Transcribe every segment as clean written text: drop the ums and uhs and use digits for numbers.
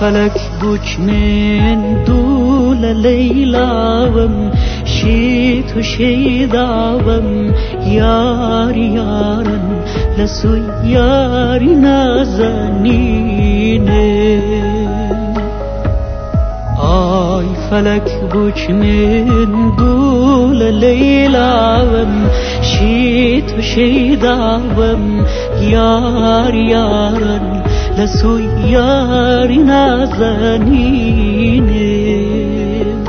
فلك بوش من دول ليلاوم شيت شيداوم ياري يارن لسو ياري نازنينه آی فلک بوش من دول لیلاوم شیت و شیداوم یار یارن لسو یاری نازنینم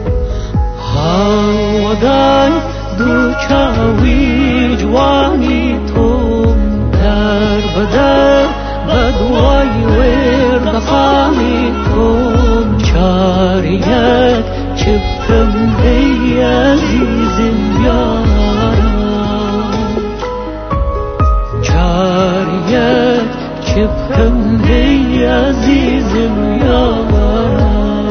هاودای دو چاوی جوانی توم در بدر بدوای ورد خامی توم شاریت چپکم ای عزیزم یارم شاریت چپکم ای عزیزم یارم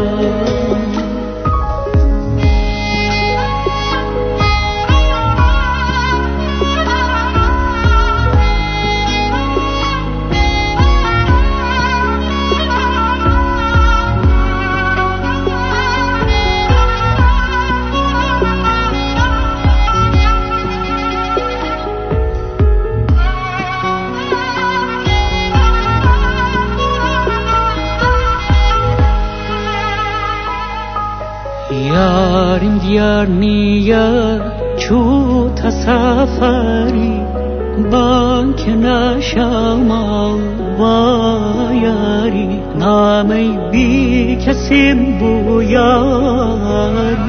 یاریم دیار نیا چو تسافری بانک نشما و یاری نامی بی کسیم بو یاری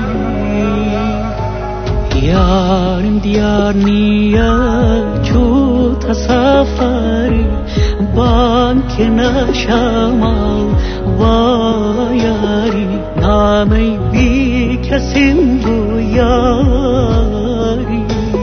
یاریم دیار نیا چو تسافری بانک نشما و یاری نامی بی کسیم بو یاری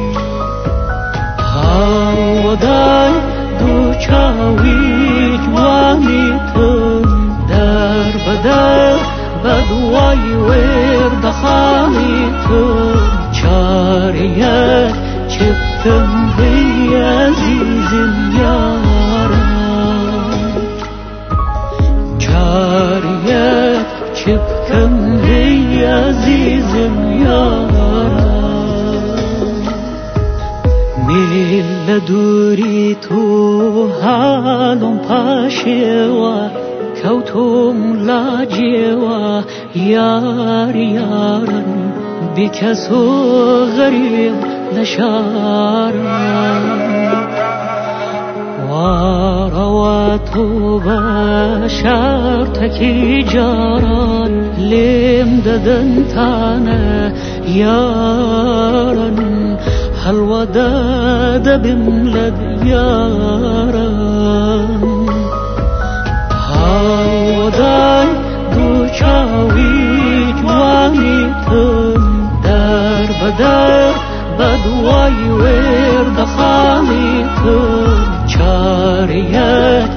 هاودای دو چاوی جوانی تم در بدر بدوای ورد خامی تم چاریت چپکم بی عزیزم یارم چاریت چپکم ای عزیزم یارم میل دوری تو حالم پاشوا کوتم لاجوا یار یارن بکسو غریب نشارم ورواتو بشارتكي جاران لم ددنتانا يارن هل وداد بملد يارن هل وداي دو شاوي جواني تم در بدر بدواي ورد خامي تم شاريات